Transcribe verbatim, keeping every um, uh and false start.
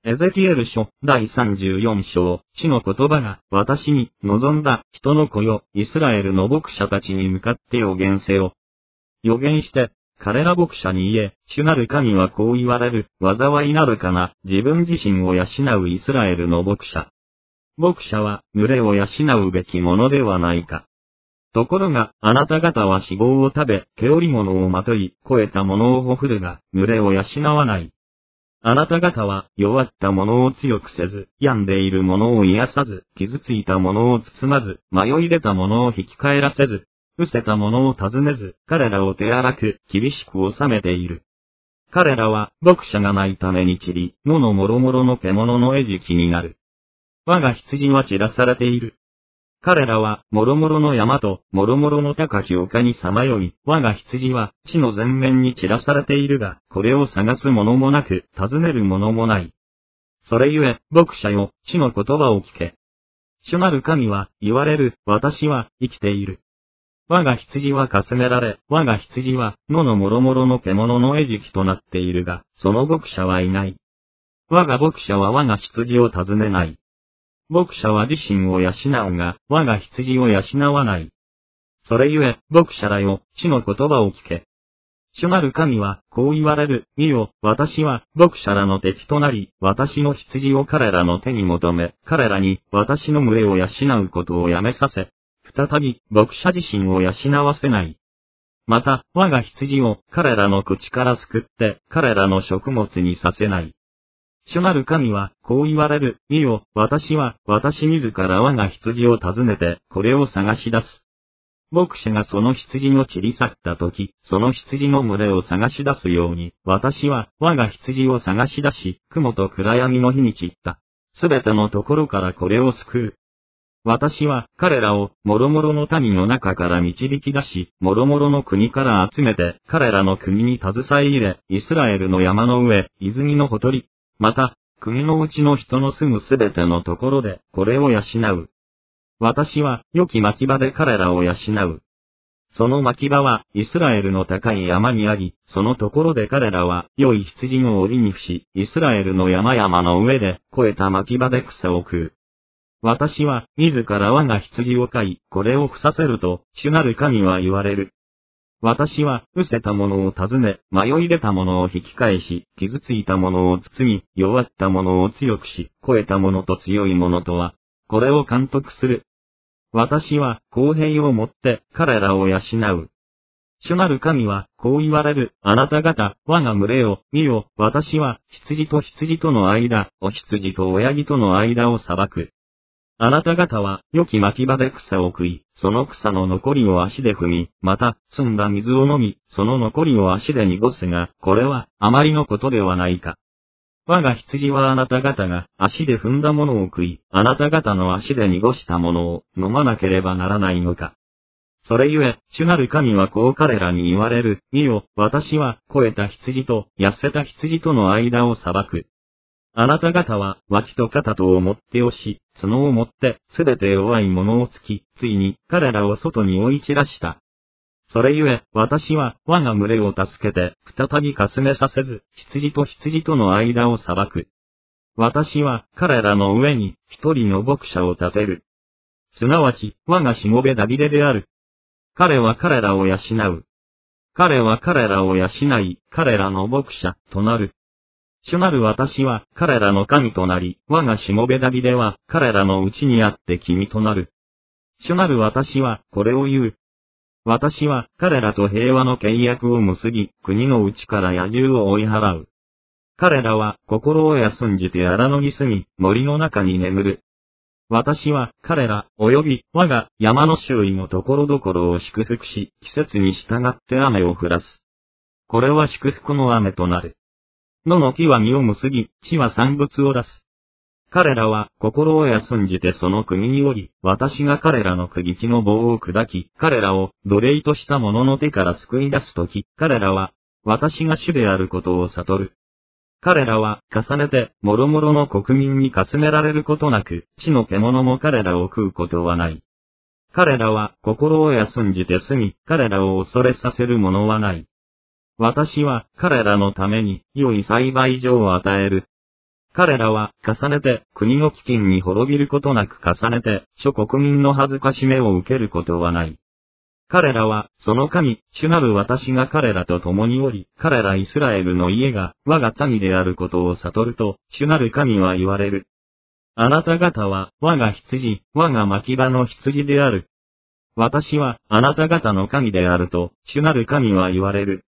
エゼキエル書だいさんじゅうよん章、主の言葉が私に望んだ人の子よ、イスラエルの牧者たちに向かって予言せよ。予言して、彼ら牧者に言え、主なる神はこう言われる、災いなるかな、自分自身を養うイスラエルの牧者。牧者は群れを養うべきものではないか。ところが、あなた方は脂肪を食べ、毛織物をまとい、肥えたものをほふるが、群れを養わない。あなた方は、弱ったものを強くせず、病んでいるものを癒さず、傷ついたものを包まず、迷い出たものを引き返らせず、失せたものを尋ねず、彼らを手荒く、厳しく治めている。彼らは、牧者がないために散り、野のもろもろの獣の餌食になる。我が羊は散らされている。彼らは、もろもろの山と、もろもろの高き丘にさまよい、我が羊は、地の全面に散らされているが、これを探す者もなく、尋ねる者もない。それゆえ、牧者よ、主の言葉を聞け。主なる神は、言われる、私は、生きている。我が羊はかすめられ、我が羊は、野のもろもろの獣の餌食となっているが、その牧者はいない。我が牧者は我が羊を尋ねない。牧者は自身を養うが、我が羊を養わない。それゆえ、牧者らよ、主の言葉を聞け。主なる神は、こう言われる、見よ、私は、牧者らの敵となり、私の羊を彼らの手に求め、彼らに、私の群れを養うことをやめさせ、再び、牧者自身を養わせない。また、我が羊を、彼らの口から救って、彼らの食物にさせない。主なる神は、こう言われる、見よ、私は、私自ら我が羊を訪ねて、これを探し出す。牧者がその羊を散り去ったとき、その羊の群れを探し出すように、私は、我が羊を探し出し、雲と暗闇の日に散った。すべてのところからこれを救う。私は、彼らを、もろもろの民の中から導き出し、もろもろの国から集めて、彼らの国に携え入れ、イスラエルの山の上、泉のほとり、また、国のうちの人の住むすべてのところで、これを養う。私は、良き牧場で彼らを養う。その牧場は、イスラエルの高い山にあり、そのところで彼らは、良い羊の檻に伏し、イスラエルの山々の上で、肥えた牧場で草を食う。私は、自ら我が羊を飼い、これを伏させると、主なる神は言われる。私は、失せたものを尋ね、迷い出たものを引き返し、傷ついたものを包み、弱ったものを強くし、肥えたものと強いものとは、これを監督する。私は、公平をもって、彼らを養う。主なる神は、こう言われる、あなた方、我が群れを、見よ、私は、羊と羊との間、お羊と親木との間を裁く。あなた方は、良き牧場で草を食い、その草の残りを足で踏み、また、澄んだ水を飲み、その残りを足で濁すが、これは、あまりのことではないか。我が羊はあなた方が、足で踏んだものを食い、あなた方の足で濁したものを、飲まなければならないのか。それゆえ、主なる神はこう彼らに言われる、見よ、私は、肥えた羊と、痩せた羊との間を裁く。あなた方は、脇と肩とを持って押し、角を持って、すべて弱い者を突き、ついに、彼らを外に追い散らした。それゆえ、私は、我が群れを助けて、再びかすめさせず、羊と羊との間を裁く。私は、彼らの上に、一人の牧者を立てる。すなわち、我がしもべダビデである。彼は彼らを養う。彼は彼らを養い、彼らの牧者、となる。主なる私は、彼らの神となり、我がしもべダビデは、彼らのうちにあって君となる。主なる私は、これを言う。私は、彼らと平和の契約を結び、国のうちから野獣を追い払う。彼らは、心を休んじて荒野に住み、森の中に眠る。私は、彼ら、及び、我が、山の周囲のところどころを祝福し、季節に従って雨を降らす。これは祝福の雨となる。野の木は実を結び、地は産物を出す。彼らは、心を休んじてその国におり、私が彼らの釘木の棒を砕き、彼らを、奴隷とした者の手から救い出すとき、彼らは、私が主であることを悟る。彼らは、重ねて、もろもろの国民にかすめられることなく、地の獣も彼らを食うことはない。彼らは、心を休んじて住み、彼らを恐れさせるものはない。私は、彼らのために、良い栽培場を与える。 彼らは重ねて国の飢饉に滅びることなく重ねて諸国民の恥ずかしめを受けることはない。彼らはその神、主なる私が彼らと共におり、彼らイスラエルの家が我が民であることを悟ると、主なる神は言われる。あなた方は我が羊、我が牧場の羊である。私はあなた方の神であると、主なる神は言われる。